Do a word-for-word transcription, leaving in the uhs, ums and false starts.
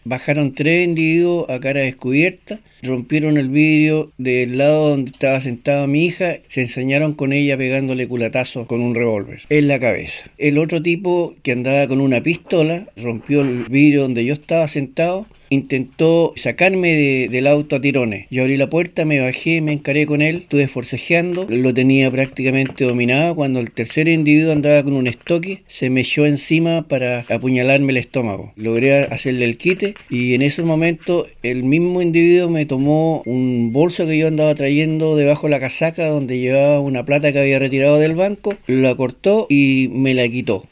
Bajaron tres individuos a cara descubierta, rompieron el vidrio del lado donde estaba sentada mi hija, se ensañaron con ella pegándole culatazos con un revólver en la cabeza. El otro tipo, que andaba con una pistola, rompió el vidrio donde yo estaba sentado, intentó sacarme de, del auto a tirones. Yo abrí la puerta, me bajé, me encaré con él, estuve forcejeando, lo tenía prácticamente dominado cuando el tercer individuo andaba con un estoque, se me echó encima para apuñalarme el estómago. Logré hacerle el quite y en ese momento el mismo individuo me tomó un bolso que yo andaba trayendo debajo de la casaca donde llevaba una plata que había retirado del banco, la cortó y me la quitó.